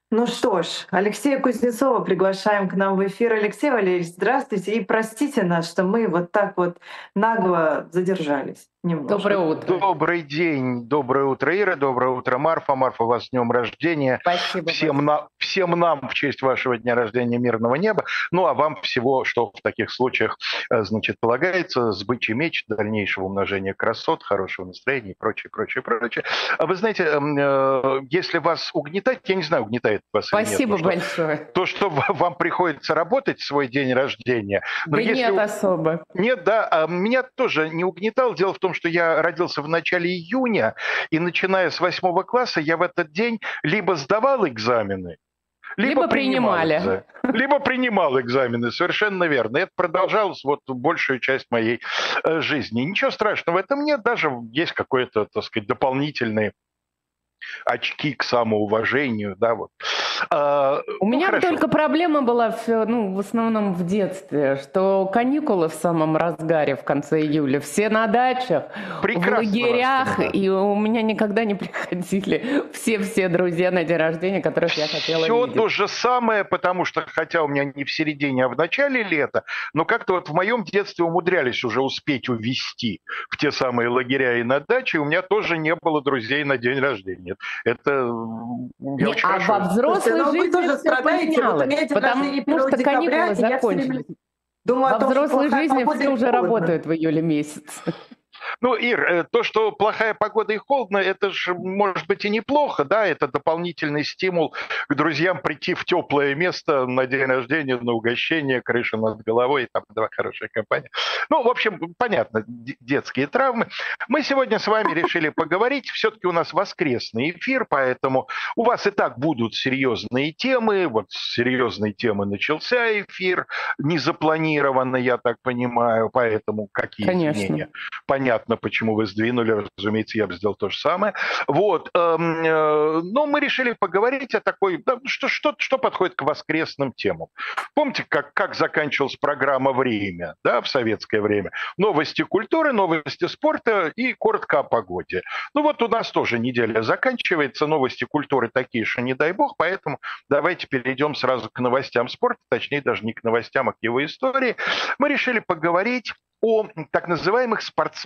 Ну что ж, Алексея Кузнецова приглашаем к нам в эфир. Алексей Валерьевич, здравствуйте и простите нас, что мы вот так вот нагло задержались Доброе немножко. утро. Добрый день, доброе утро, Ира, доброе утро, Марфа. Марфа, вас с днем рождения. Спасибо Всем, большое. всем нам в честь вашего дня рождения мирного неба. Ну, а вам всего, что в таких случаях, значит, полагается, с бычий меч, дальнейшего умножения красот, хорошего настроения и прочее, прочее, прочее. А вы знаете, если вас угнетать, я не знаю, угнетает вас или нет, Спасибо большое. то, что вам приходится работать в свой день рождения, но Да если нет, особо. нет, да, меня тоже не угнетал. Дело в том, что я родился в начале июня, и начиная с 8 класса я в этот день либо сдавал экзамены, либо Либо принимал принимали. экзамены. Либо принимал экзамены, совершенно верно. Это продолжалось вот большую часть моей жизни. Ничего страшного в этом нет, даже есть какое-то, так сказать, дополнительные очки к самоуважению, да, вот. У Ну, меня хорошо. только проблема была в основном в детстве, что каникулы в самом разгаре в конце июля, все на дачах, в Прекрасно вас лагерях, понимаю. и у меня никогда не приходили все друзья на день рождения, которых я хотела Все видеть. то же самое, потому что, хотя у меня не в середине, а в начале лета, но как-то вот в моем детстве умудрялись уже успеть увезти в те самые лагеря и на даче, у меня тоже не было друзей на день рождения. Это я очень А во хорошо. Слушайте, взрослой ну вы жизни тоже все страдаете. Вот у поменялось, меня день рождения потому 1 что декабря, каникулы и я все время закончились. думаю о Во том, что взрослой плохая жизни погода все и уже холодно. работают в июле месяце. Ну, Ир, то, что плохая погода и холодно, это же может быть и неплохо, да, это дополнительный стимул к друзьям прийти в теплое место на день рождения, на угощение, крыша над головой, и там два хорошая компания. Ну, в общем, понятно, детские травмы. Мы сегодня с вами решили поговорить, все-таки у нас воскресный эфир, поэтому у вас и так будут серьезные темы, вот с серьезной темы начался эфир, незапланированно, я так понимаю, поэтому какие Конечно. извинения? Понятно, почему вы сдвинули, разумеется, я бы сделал то же самое. Вот, но мы решили поговорить о такой, да, что подходит к воскресным темам. Помните, как заканчивалась программа «Время», да, в советское время? Новости культуры, новости спорта и коротко о погоде. Ну вот у нас тоже неделя заканчивается, новости культуры такие, что не дай бог, поэтому давайте перейдем сразу к новостям спорта, точнее даже не к новостям, а к его истории. Мы решили поговорить о так называемых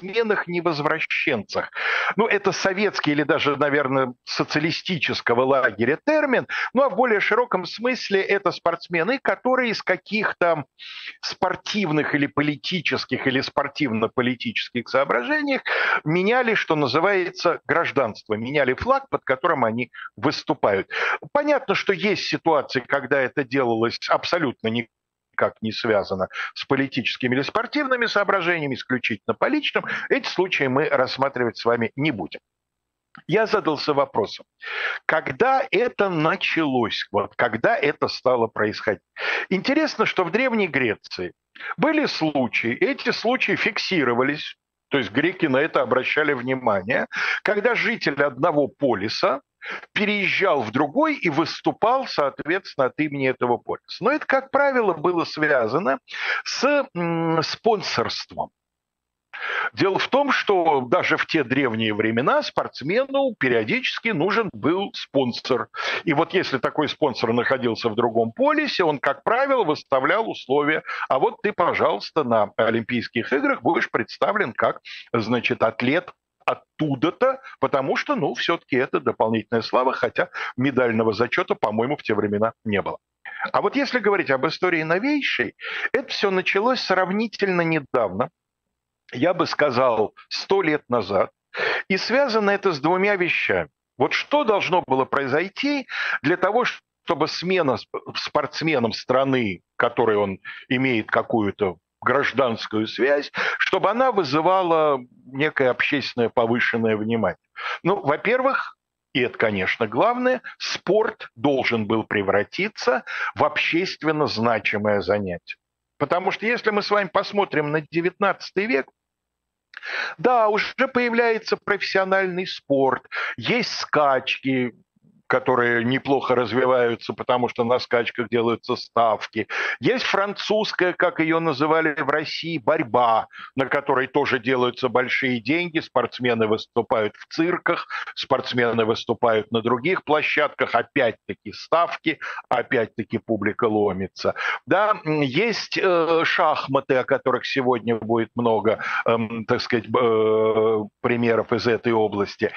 спортсменах-невозвращенцах. Ну, это советский или даже, наверное, социалистического лагеря термин, ну, а в более широком смысле это спортсмены, которые из каких-то спортивных или политических, или спортивно-политических соображениях меняли, что называется, гражданство, меняли флаг, под которым они выступают. Понятно, что есть ситуации, когда это делалось абсолютно никак не связано с политическими или спортивными соображениями, исключительно по личным, эти случаи мы рассматривать с вами не будем. Я задался вопросом, когда это началось, вот когда это стало происходить. Интересно, что в Древней Греции были случаи, эти случаи фиксировались, то есть греки на это обращали внимание, когда житель одного полиса переезжал в другой и выступал, соответственно, от имени этого полиса. Но это, как правило, было связано с спонсорством. Дело в том, что даже в те древние времена спортсмену периодически нужен был спонсор. И вот если такой спонсор находился в другом полисе, он, как правило, выставлял условия. А вот ты, пожалуйста, на Олимпийских играх будешь представлен как, значит, атлет оттуда-то, потому что, ну, все-таки это дополнительная слава, хотя медального зачета, по-моему, в те времена не было. А вот если говорить об истории новейшей, это все началось сравнительно недавно, я бы сказал, 100 лет назад. И связано это с двумя вещами. Вот что должно было произойти для того, чтобы смена спортсменом страны, которой он имеет какую-то гражданскую связь, чтобы она вызывала некое общественное повышенное внимание. Ну, во-первых, и это, конечно, главное, спорт должен был превратиться в общественно значимое занятие. Потому что если мы с вами посмотрим на XIX век, да, уже появляется профессиональный спорт, есть скачки, которые неплохо развиваются, потому что на скачках делаются ставки. Есть французская, как ее называли в России, борьба, на которой тоже делаются большие деньги. Спортсмены выступают в цирках, спортсмены выступают на других площадках, опять-таки ставки, опять-таки публика ломится. Да, есть шахматы, о которых сегодня будет много, так сказать, примеров из этой области.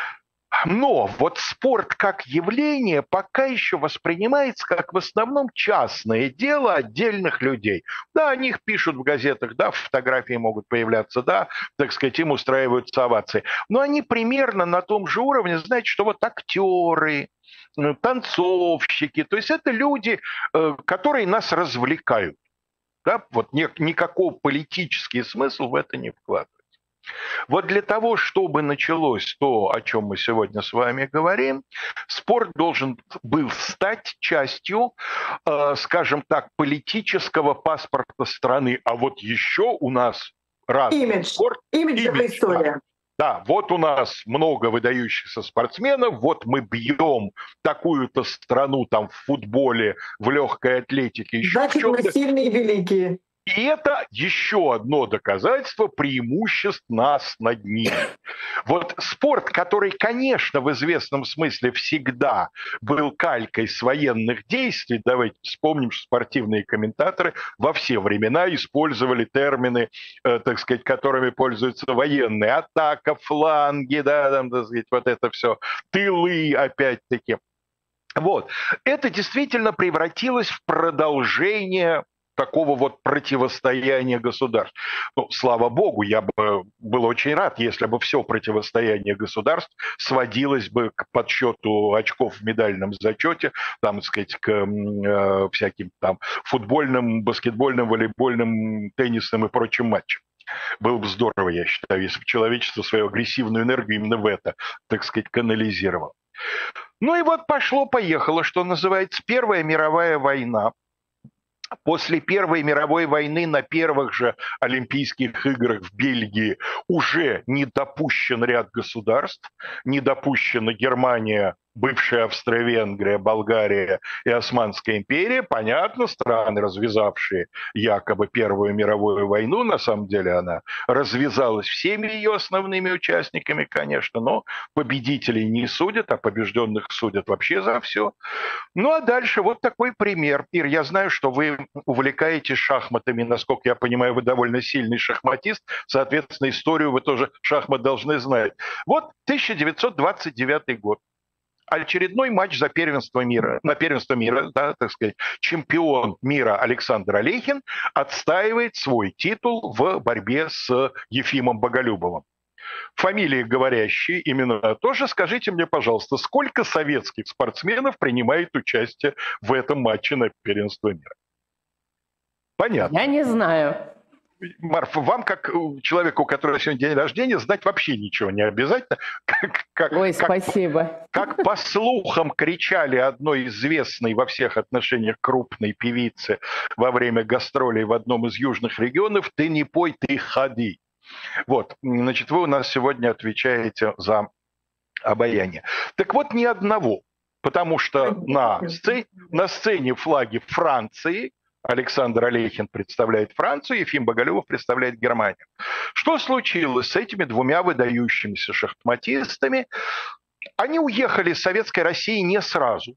Но вот спорт как явление пока еще воспринимается как в основном частное дело отдельных людей. Да, о них пишут в газетах, да, фотографии могут появляться, да, так сказать, им устраиваются овации. Но они примерно на том же уровне, знаете, что вот актеры, танцовщики, то есть это люди, которые нас развлекают. Да? Вот никакого политический смысл в это не вкладывается. Вот для того, чтобы началось то, о чем мы сегодня с вами говорим, спорт должен был стать частью, скажем так, политического паспорта страны. А вот еще у нас разный спорт. Имиджевая история. Да, вот у нас много выдающихся спортсменов, вот мы бьем такую-то страну там в футболе, в легкой атлетике. Еще значит, мы сильные и великие. И это еще одно доказательство преимуществ нас над ними. Вот спорт, который, конечно, в известном смысле всегда был калькой с военных действий, давайте вспомним, что спортивные комментаторы во все времена использовали термины, так сказать, которыми пользуются военные. Атака, фланги, да, там, так сказать, вот это все, тылы, опять-таки. Вот. Это действительно превратилось в продолжение такого вот противостояния государств. Ну, слава богу, я бы был очень рад, если бы все противостояние государств сводилось бы к подсчету очков в медальном зачете, там, так сказать, к всяким там футбольным, баскетбольным, волейбольным, теннисным и прочим матчам. Было бы здорово, я считаю, если бы человечество свою агрессивную энергию именно в это, так сказать, канализировало. Ну и вот пошло-поехало, что называется, Первая мировая война. После Первой мировой войны на первых же Олимпийских играх в Бельгии уже не допущен ряд государств, не допущена Германия, бывшая Австро-Венгрия, Болгария и Османская империя. Понятно, страны, развязавшие якобы Первую мировую войну, на самом деле она развязалась всеми ее основными участниками, конечно, но победителей не судят, а побежденных судят вообще за все. Ну а дальше вот такой пример. Ир, я знаю, что вы увлекаетесь шахматами, насколько я понимаю, вы довольно сильный шахматист, соответственно, историю вы тоже шахмат должны знать. Вот 1929 год. Очередной матч за первенство мира, на первенство мира, да, так сказать, чемпион мира Александр Алехин отстаивает свой титул в борьбе с Ефимом Боголюбовым. Фамилии говорящие именно тоже. Скажите мне, пожалуйста, сколько советских спортсменов принимает участие в этом матче на первенство мира? Понятно. Я не знаю. Марфа, вам, как человеку, у которого сегодня день рождения, знать вообще ничего не обязательно. Спасибо. Как по слухам кричали одной известной во всех отношениях крупной певице во время гастролей в одном из южных регионов: «Ты не пой, ты ходи». Вот, значит, вы у нас сегодня отвечаете за обаяние. Так вот, ни одного, потому что на сцене флаги Франции Александр Алехин представляет Францию, Ефим Боголюбов представляет Германию. Что случилось с этими двумя выдающимися шахматистами? Они уехали из Советской России не сразу.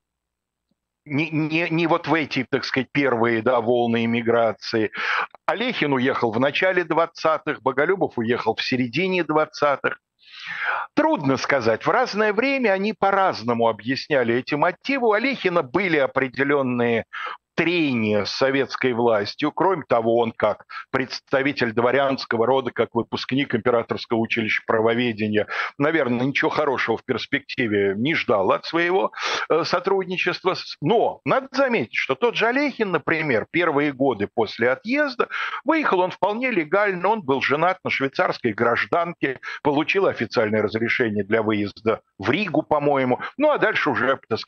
Не вот в эти, так сказать, первые, да, волны эмиграции. Алехин уехал в начале 20-х, Боголюбов уехал в середине 20-х. Трудно сказать. В разное время они по-разному объясняли эти мотивы. У Алехина были определенные трения с советской властью. Кроме того, он как представитель дворянского рода, как выпускник Императорского училища правоведения, наверное, ничего хорошего в перспективе не ждал от своего сотрудничества. Но надо заметить, что тот же Алехин, например, первые годы после отъезда, выехал он вполне легально, он был женат на швейцарской гражданке, получил официальное разрешение для выезда в Ригу, по-моему, ну а дальше уже, так сказать,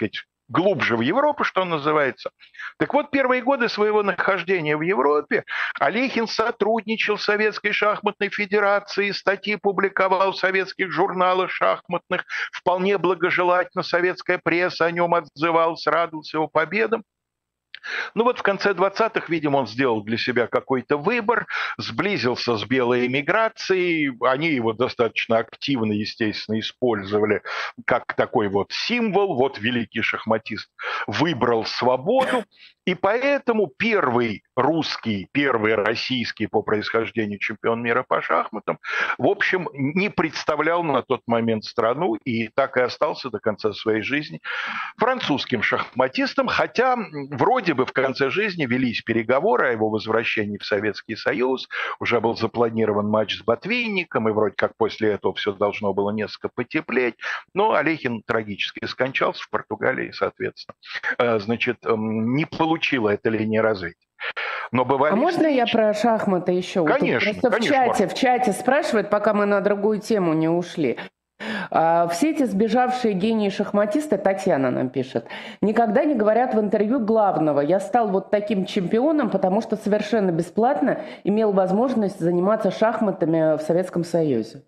глубже в Европу, что называется. Так вот, первые годы своего нахождения в Европе Алехин сотрудничал с Советской шахматной федерацией, статьи публиковал в советских журналах шахматных, вполне благожелательно советская пресса о нем отзывалась, радовался его победам. Ну вот в конце 20-х, видимо, он сделал для себя какой-то выбор, сблизился с белой эмиграцией, они его достаточно активно, естественно, использовали как такой вот символ, вот великий шахматист выбрал свободу, и поэтому первый русский, первый российский по происхождению чемпион мира по шахматам, в общем, не представлял на тот момент страну и так и остался до конца своей жизни французским шахматистом, хотя вроде бы в конце жизни велись переговоры о его возвращении в Советский Союз, уже был запланирован матч с Ботвинником, и вроде как после этого все должно было несколько потеплеть, но Алехин трагически скончался в Португалии, соответственно. Значит, не получила эта линия развития. Но бывали можно я про шахматы еще? Конечно, вот просто в чате спрашивают, пока мы на другую тему не ушли. Все эти сбежавшие гении-шахматисты, Татьяна нам пишет, никогда не говорят в интервью главного. Я стал вот таким чемпионом, потому что совершенно бесплатно имел возможность заниматься шахматами в Советском Союзе.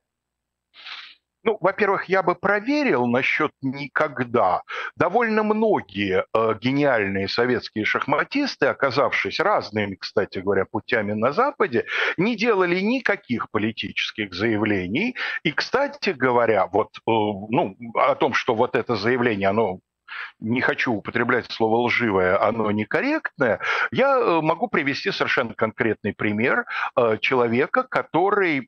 Ну, во-первых, я бы проверил насчет никогда. Довольно многие гениальные советские шахматисты, оказавшись разными, кстати говоря, путями на Западе, не делали никаких политических заявлений. И, кстати говоря, вот, о том, что вот это заявление, оно... не хочу употреблять слово лживое, оно некорректное, я могу привести совершенно конкретный пример человека, который,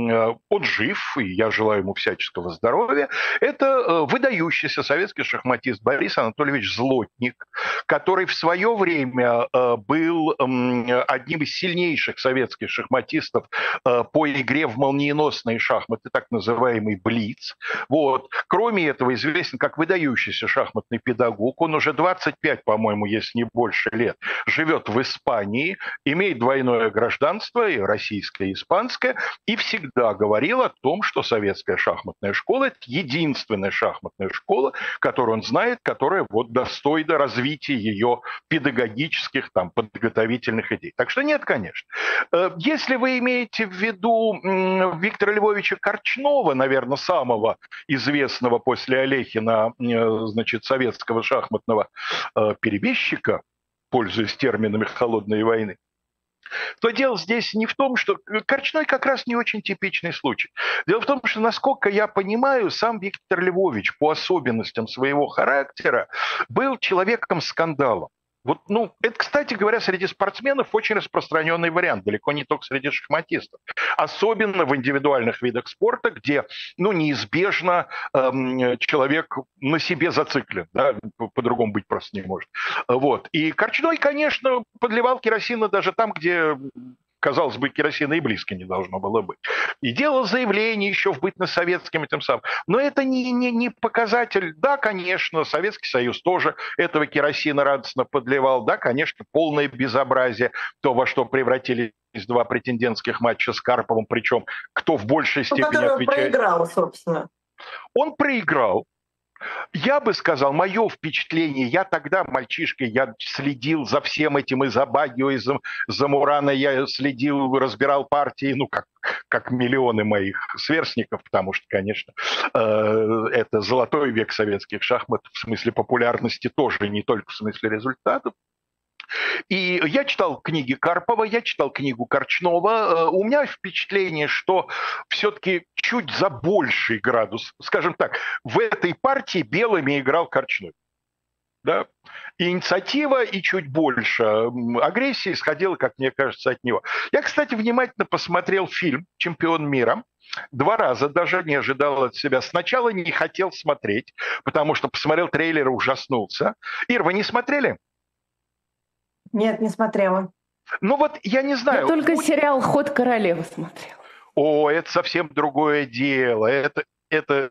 он жив, и я желаю ему всяческого здоровья, это выдающийся советский шахматист Борис Анатольевич Злотник, который в свое время был одним из сильнейших советских шахматистов по игре в молниеносные шахматы, так называемый блиц. Вот. Кроме этого, известен как выдающийся шахматный педагог, он уже 25, по-моему, если не больше лет, живет в Испании, имеет двойное гражданство, и российское, и испанское, и всегда говорил о том, что советская шахматная школа – это единственная шахматная школа, которую он знает, которая вот достойна развития ее педагогических, там, подготовительных идей. Так что нет, конечно. Если вы имеете в виду Виктора Львовича Корчнова, наверное, самого известного после Алехина, значит, советского шахматного перебежчика, пользуясь терминами холодной войны, то дело здесь не в том, что... Корчной как раз не очень типичный случай. Дело в том, что, насколько я понимаю, сам Виктор Львович по особенностям своего характера был человеком-скандалом. Вот, это, кстати говоря, среди спортсменов очень распространенный вариант, далеко не только среди шахматистов. Особенно в индивидуальных видах спорта, где, неизбежно человек на себе зациклен, да, по-другому быть просто не может. Вот. И Корчной, конечно, подливал керосина даже там, где... казалось бы, керосина и близко не должно было быть. И делал заявление еще в бытность советским и тем самым. Но это не показатель. Да, конечно, Советский Союз тоже этого керосина радостно подливал. Да, конечно, полное безобразие. То, во что превратились два претендентских матча с Карповым. Причем кто в большей степени отвечает... Он проиграл, собственно. Он проиграл. Я бы сказал, мое впечатление, я тогда мальчишкой, я следил за всем этим, и за Багио, и за Мурана, я следил, разбирал партии, как миллионы моих сверстников, потому что, конечно, это золотой век советских шахмат в смысле популярности тоже, не только в смысле результатов. И я читал книги Карпова, я читал книгу Корчнова. У меня впечатление, что все-таки чуть за больший градус, скажем так, в этой партии белыми играл Корчной. Да? И инициатива, и чуть больше агрессии исходила, как мне кажется, от него. Я, кстати, внимательно посмотрел фильм «Чемпион мира». 2 раза даже не ожидал от себя. Сначала не хотел смотреть, потому что посмотрел трейлер и ужаснулся. Ир, вы не смотрели? Нет, не смотрела. Вот я не знаю. Я только сериал «Ход королевы» смотрела. О, это совсем другое дело. Это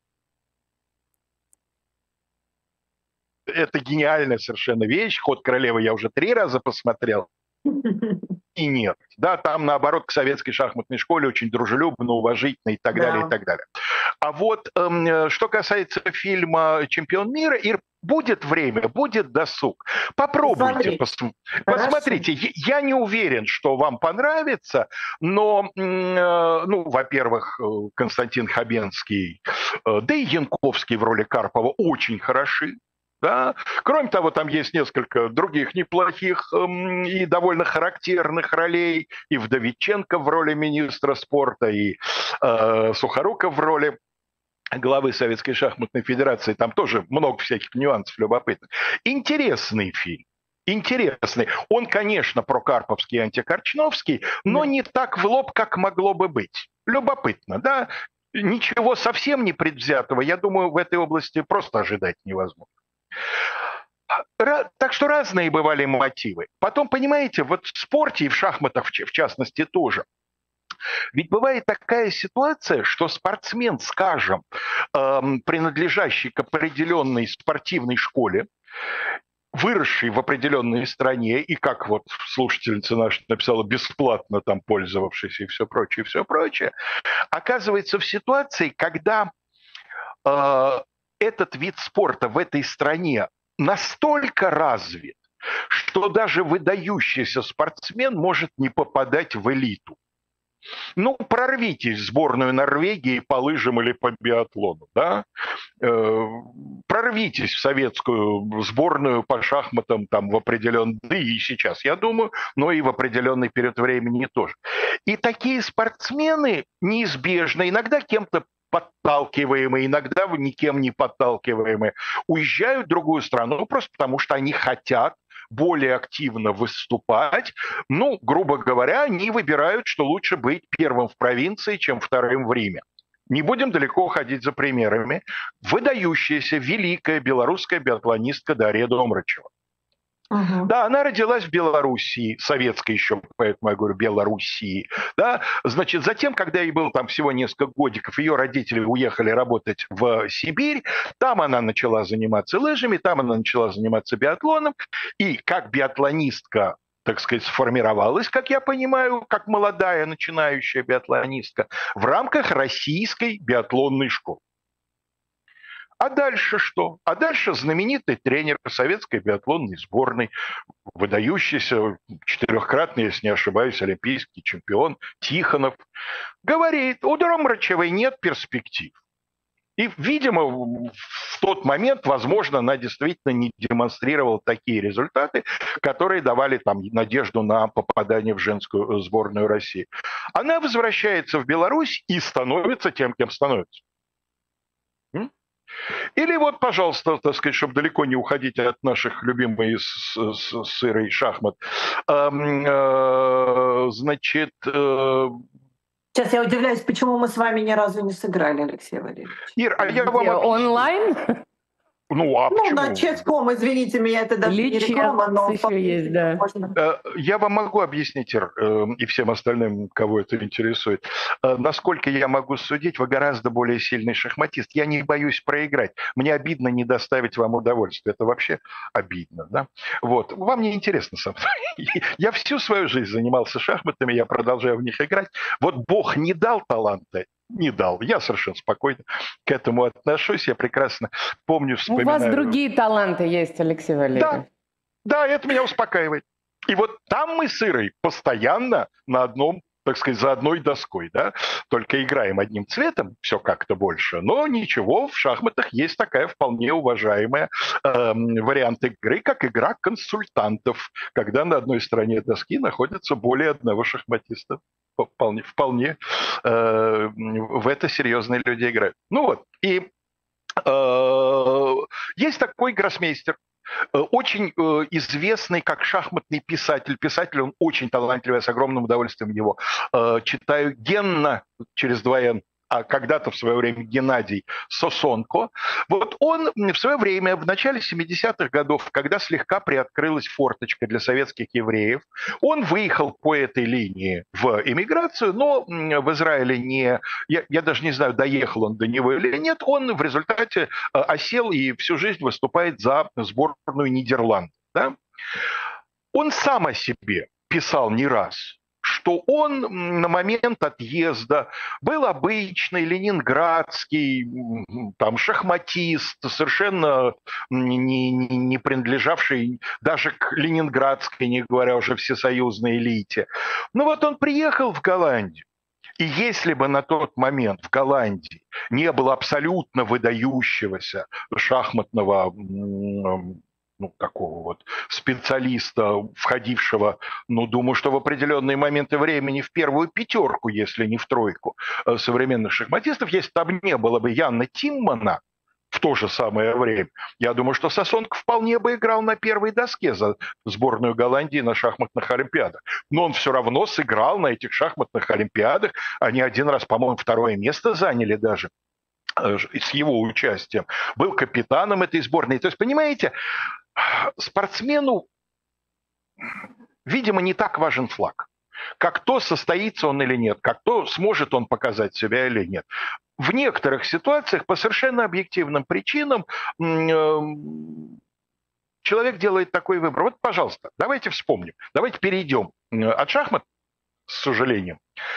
гениальная совершенно вещь. «Ход королевы» я уже 3 раза посмотрел. И нет. Да, там, наоборот, к советской шахматной школе очень дружелюбно, уважительно и так далее, и так далее. А вот что касается фильма «Чемпион мира», Ир, Будет время, будет досуг. Попробуйте, посмотрите. Я не уверен, что вам понравится, но, ну, во-первых, Константин Хабенский, да и Янковский в роли Карпова очень хороши. Да? Кроме того, там есть несколько других неплохих и довольно характерных ролей. И Вдовиченко в роли министра спорта, и Сухоруков в роли главы Советской шахматной федерации. Там тоже много всяких нюансов любопытных. Интересный фильм. Интересный. Он, конечно, прокарповский и антикорчновский, но не так в лоб, как могло бы быть. Любопытно, да? Ничего совсем не предвзятого, я думаю, в этой области просто ожидать невозможно. Так что разные бывали мотивы. Потом, понимаете, вот в спорте и в шахматах, в частности, тоже. Ведь бывает такая ситуация, что спортсмен, скажем, принадлежащий к определенной спортивной школе, выросший в определенной стране, и как вот слушательница наша написала, бесплатно там пользовавшийся и все прочее, оказывается в ситуации, когда этот вид спорта в этой стране настолько развит, что даже выдающийся спортсмен может не попадать в элиту. Ну, прорвитесь в сборную Норвегии по лыжам или по биатлону, да? Прорвитесь в советскую сборную по шахматам там в определенный, да и сейчас, я думаю, но и в определенный период времени тоже. И такие спортсмены неизбежно, иногда кем-то подталкиваемые, иногда никем не подталкиваемые, уезжают в другую страну просто потому, что они хотят более активно выступать. Ну, грубо говоря, они выбирают, что лучше быть первым в провинции, чем вторым в Риме. Не будем далеко ходить за примерами. Выдающаяся, великая белорусская биатлонистка Дарья Домрачева. Да, она родилась в Белоруссии, советской еще, поэтому я говорю Белоруссии. Да? Значит, затем, когда ей было там всего несколько годиков, ее родители уехали работать в Сибирь, там она начала заниматься лыжами, там она начала заниматься биатлоном, и как биатлонистка, так сказать, сформировалась, как я понимаю, как молодая начинающая биатлонистка, в рамках российской биатлонной школы. А дальше что? А дальше знаменитый тренер советской биатлонной сборной, выдающийся, четырехкратный, если не ошибаюсь, олимпийский чемпион Тихонов, говорит, у Домрачевой нет перспектив. И, видимо, в тот момент, возможно, она действительно не демонстрировала такие результаты, которые давали там надежду на попадание в женскую сборную России. Она возвращается в Беларусь и становится тем, кем становится. Или вот, пожалуйста, так сказать, чтобы далеко не уходить от наших любимых с Ирой шахмат, значит... Сейчас я удивляюсь, почему мы с вами ни разу не сыграли, Алексей Валерьевич. Ир, а я вам объясню. Онлайн? Ну, а почему? На ческом, извините меня, это даже не реклама, но... еще есть, да. Я вам могу объяснить, Ир, и всем остальным, кого это интересует. Насколько я могу судить, вы гораздо более сильный шахматист. Я не боюсь проиграть. Мне обидно не доставить вам удовольствие. Это вообще обидно, да? Вот. Вам не интересно со мной. Я всю свою жизнь занимался шахматами, я продолжаю в них играть. Вот Бог не дал таланта, не дал. Я совершенно спокойно к этому отношусь. Я прекрасно помню, вспоминаю. У вас другие таланты есть, Алексей Валерьевич. Да, это меня успокаивает. И вот там мы с Ирой постоянно на одном, так сказать, за одной доской, да, только играем одним цветом, все как-то больше, но ничего, в шахматах есть такая вполне уважаемая вариант игры, как игра консультантов, когда на одной стороне доски находится более одного шахматиста. Вполне в это серьезные люди играют. Ну вот, и есть такой гроссмейстер, очень известный как шахматный писатель. Писатель, он очень талантливый, я с огромным удовольствием его читаю. Генна через 2Н, а когда-то в свое время Геннадий Сосонко. Вот он в свое время, в начале 70-х годов, когда слегка приоткрылась форточка для советских евреев, он выехал по этой линии в эмиграцию, но в Израиле не... Я даже не знаю, доехал он до него или нет. Он в результате осел и всю жизнь выступает за сборную Нидерландов. Да? Он сам о себе писал не раз, что он на момент отъезда был обычный ленинградский, там, шахматист, совершенно не принадлежавший даже к ленинградской, не говоря уже всесоюзной элите. Ну вот он приехал в Голландию, и если бы на тот момент в Голландии не было абсолютно выдающегося шахматного такого вот специалиста, входившего, думаю, что в определенные моменты времени в первую пятерку, если не в тройку современных шахматистов, если там не было бы Яна Тиммана в то же самое время, я думаю, что Сосонко вполне бы играл на первой доске за сборную Голландии на шахматных олимпиадах. Но он все равно сыграл на этих шахматных олимпиадах. Они один раз, по-моему, второе место заняли даже с его участием. Был капитаном этой сборной. То есть, понимаете, спортсмену, видимо, не так важен флаг. Как то, состоится он или нет, как то, сможет он показать себя или нет. В некоторых ситуациях по совершенно объективным причинам человек делает такой выбор. Вот, пожалуйста, давайте вспомним, давайте перейдем от шахмат, с сожалением,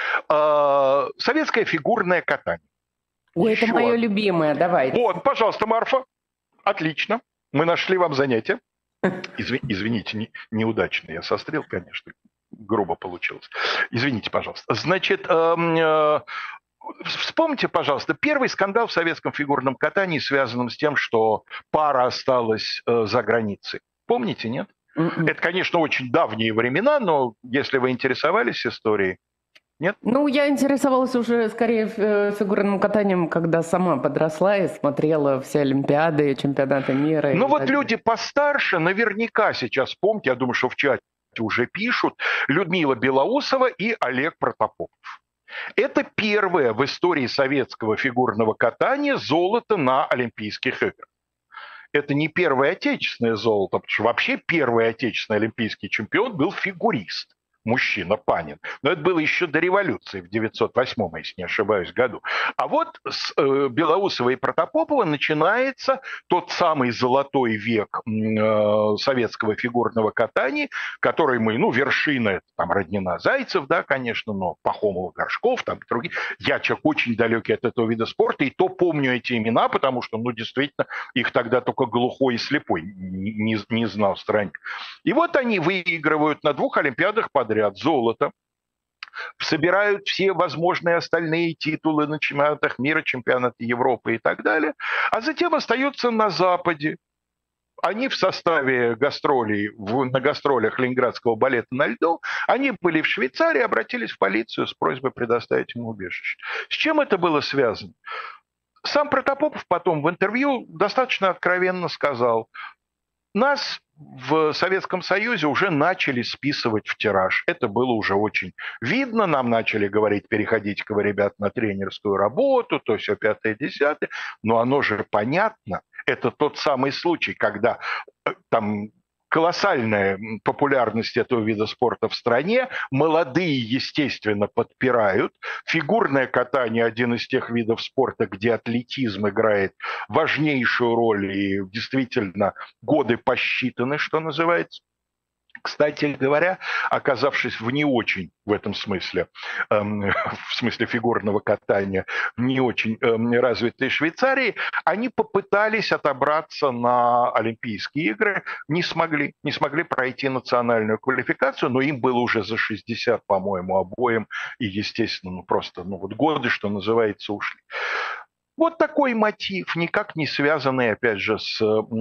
советское фигурное катание. Ой, это мое любимое, давайте. Вот, пожалуйста, Марфа, отлично, мы нашли вам занятие. Извините, неудачно я сострел, конечно, грубо получилось. Извините, пожалуйста. Значит, вспомните, пожалуйста, первый скандал в советском фигурном катании, связанном с тем, что пара осталась за границей. Помните, нет? Это, конечно, очень давние времена, но если вы интересовались историей, нет? Ну, я интересовалась уже скорее фигурным катанием, когда сама подросла и смотрела все Олимпиады, чемпионаты мира. Ну вот люди постарше наверняка сейчас помните, я думаю, что в чате уже пишут, Людмила Белоусова и Олег Протопопов. Это первое в истории советского фигурного катания золото на Олимпийских играх. Это не первое отечественное золото, потому что вообще первый отечественный олимпийский чемпион был фигурист. Мужчина Панин. Но это было еще до революции в 908, если не ошибаюсь, году. А вот с Белоусова и Протопопова начинается тот самый золотой век советского фигурного катания, который мы, вершина, это там Роднина Зайцев, да, конечно, но Пахомова, Горшков, там и другие. Я человек очень далекий от этого вида спорта, и то помню эти имена, потому что, действительно, их тогда только глухой и слепой не знал странник. И вот они выигрывают на 2 Олимпиадах подряд золото, собирают все возможные остальные титулы на чемпионатах мира, чемпионаты Европы и так далее, а затем остаются на Западе. Они в составе гастролей, на гастролях Ленинградского балета на льду, они были в Швейцарии, обратились в полицию с просьбой предоставить им убежище. С чем это было связано? Сам Протопопов потом в интервью достаточно откровенно сказал: нас в Советском Союзе уже начали списывать в тираж. Это было уже очень видно. Нам начали говорить: переходите-ка вы, ребят, на тренерскую работу, то все 5-10. Но оно же понятно. Это тот самый случай, когда там колоссальная популярность этого вида спорта в стране, молодые, естественно, подпирают. Фигурное катание – один из тех видов спорта, где атлетизм играет важнейшую роль, и действительно годы посчитаны, что называется. Кстати говоря, оказавшись в не очень, в этом смысле, в смысле фигурного катания, в не очень развитой Швейцарии, они попытались отобраться на Олимпийские игры, не смогли пройти национальную квалификацию, но им было уже за 60, по-моему, обоим, и, естественно, просто годы, что называется, ушли. Вот такой мотив, никак не связанный, опять же, с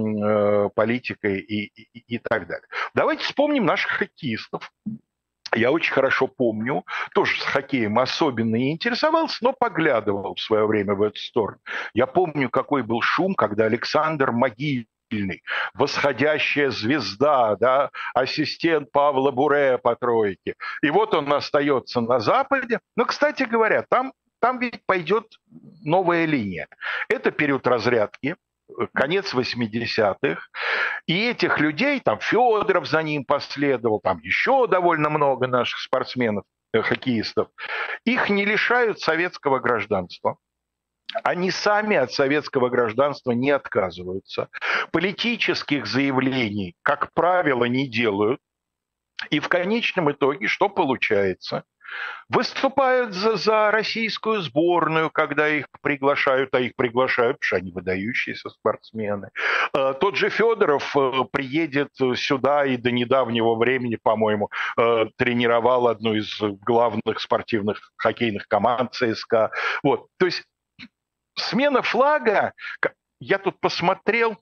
политикой и так далее. Давайте вспомним наших хоккеистов. Я очень хорошо помню, тоже с хоккеем особенно не интересовался, но поглядывал в свое время в эту сторону. Я помню, какой был шум, когда Александр Могильный, восходящая звезда, да, ассистент Павла Буре по тройке. И вот он остается на Западе. Но, кстати говоря, там ведь пойдет новая линия. Это период разрядки, конец 80-х. И этих людей, там Федоров за ним последовал, там еще довольно много наших спортсменов, хоккеистов, их не лишают советского гражданства. Они сами от советского гражданства не отказываются. Политических заявлений, как правило, не делают. И в конечном итоге что получается? Выступают за российскую сборную, когда их приглашают, а их приглашают, потому что они выдающиеся спортсмены. Тот же Федоров приедет сюда и до недавнего времени, по-моему, тренировал одну из главных спортивных хоккейных команд ЦСКА. Вот. То есть смена флага, я тут посмотрел,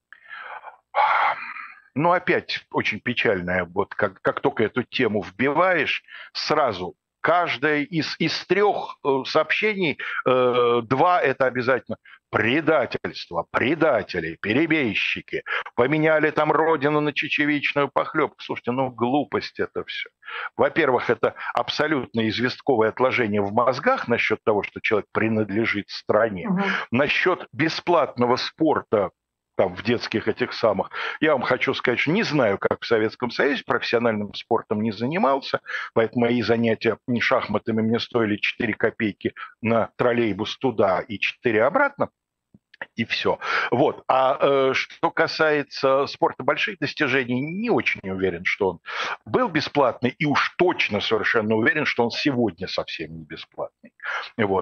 ну, опять очень печальная, вот как только эту тему вбиваешь, сразу каждое из трех сообщений, два это обязательно предательство, предатели, перебежчики, поменяли там родину на чечевичную похлебку. Слушайте, ну глупость это все. Во-первых, это абсолютно известковое отложение в мозгах насчет того, что человек принадлежит стране. Насчет бесплатного спорта, там, в детских этих самых. Я вам хочу сказать, что не знаю, как в Советском Союзе, профессиональным спортом не занимался, поэтому мои занятия шахматами мне стоили 4 копейки на троллейбус туда и 4 обратно. И все. Вот. А что касается спорта больших достижений, не очень уверен, что он был бесплатный, и уж точно совершенно уверен, что он сегодня совсем не бесплатный. Вот.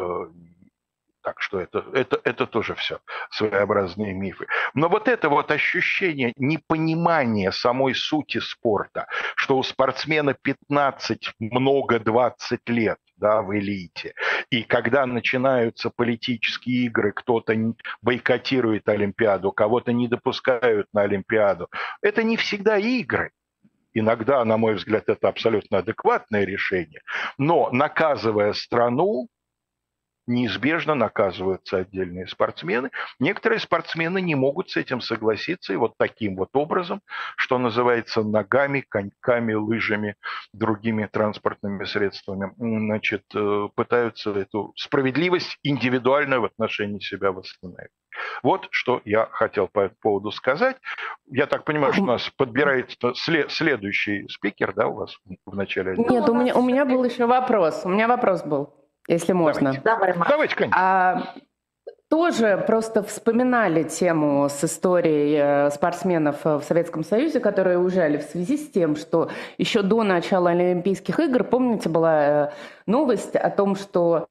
Так что это тоже все своеобразные мифы. Но вот это вот ощущение непонимания самой сути спорта, что у спортсмена 15, много 20 лет, да, в элите, и когда начинаются политические игры, кто-то бойкотирует Олимпиаду, кого-то не допускают на Олимпиаду, это не всегда игры. Иногда, на мой взгляд, это абсолютно адекватное решение. Но наказывая страну, неизбежно наказываются отдельные спортсмены. Некоторые спортсмены не могут с этим согласиться, и вот таким вот образом, что называется, ногами, коньками, лыжами, другими транспортными средствами, значит, пытаются эту справедливость индивидуальную в отношении себя восстановить. Вот что я хотел по этому поводу сказать. Я так понимаю, что у нас подбирается следующий спикер, да, у вас в начале? Нет, у меня был еще вопрос. У меня вопрос был. Если можно. Давайте, конечно. Тоже просто вспоминали тему с историей спортсменов в Советском Союзе, которые уезжали в связи с тем, что еще до начала Олимпийских игр, помните, была новость о том, что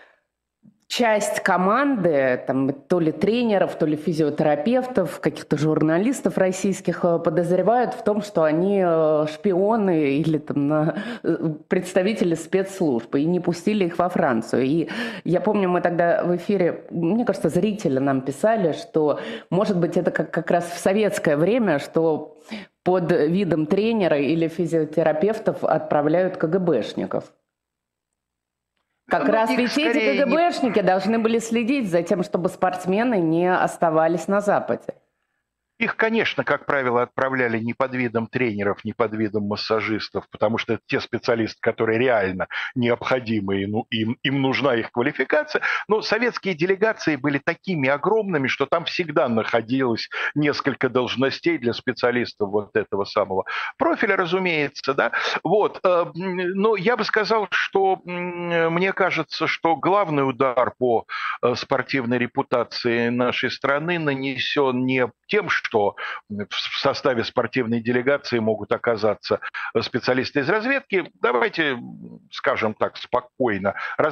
часть команды, там, то ли тренеров, то ли физиотерапевтов, каких-то журналистов российских подозревают в том, что они шпионы или там, представители спецслужб, и не пустили их во Францию. И я помню, мы тогда в эфире, мне кажется, зрители нам писали, что, может быть, это как раз в советское время, что под видом тренера или физиотерапевтов отправляют КГБшников. Как раз ведь эти КГБшники должны были следить за тем, чтобы спортсмены не оставались на Западе. Их, конечно, как правило, отправляли не под видом тренеров, не под видом массажистов, потому что это те специалисты, которые реально необходимы, и им нужна их квалификация. Но советские делегации были такими огромными, что там всегда находилось несколько должностей для специалистов вот этого самого профиля, разумеется. Да? Вот. Но я бы сказал, что мне кажется, что главный удар по спортивной репутации нашей страны нанесен не тем, что в составе спортивной делегации могут оказаться специалисты из разведки. Давайте скажем так спокойно.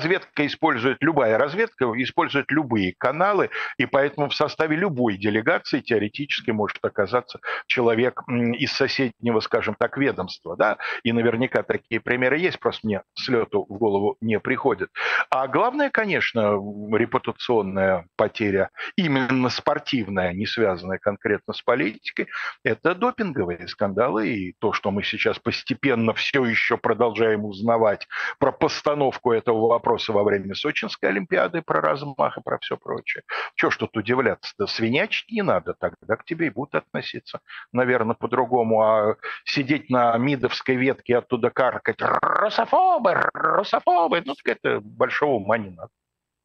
Любая разведка использует любые каналы, и поэтому в составе любой делегации теоретически может оказаться человек из соседнего, скажем так, ведомства. Да? И наверняка такие примеры есть, просто мне с лету в голову не приходят. А главное, конечно, репутационная потеря, именно спортивная, не связанная конкретно с политикой, это допинговые скандалы, и то, что мы сейчас постепенно все еще продолжаем узнавать про постановку этого вопроса во время Сочинской Олимпиады, про размах и про все прочее. Чего ж тут удивляться-то? Свинячить не надо, тогда к тебе и будут относиться, наверное, по-другому. А сидеть на МИДовской ветке и оттуда каркать «Русофобы, русофобы», ну так это большого ума не надо.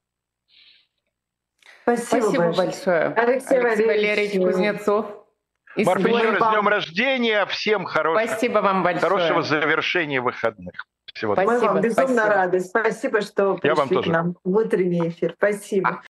Спасибо большое. Алексей Валерьевич Кузнецов. Марфа, еще раз с днем рождения. Всем Спасибо вам большое. Хорошего завершения выходных. Всего Мы вам безумно рады. Спасибо, что пришли к нам в утренний эфир. Спасибо.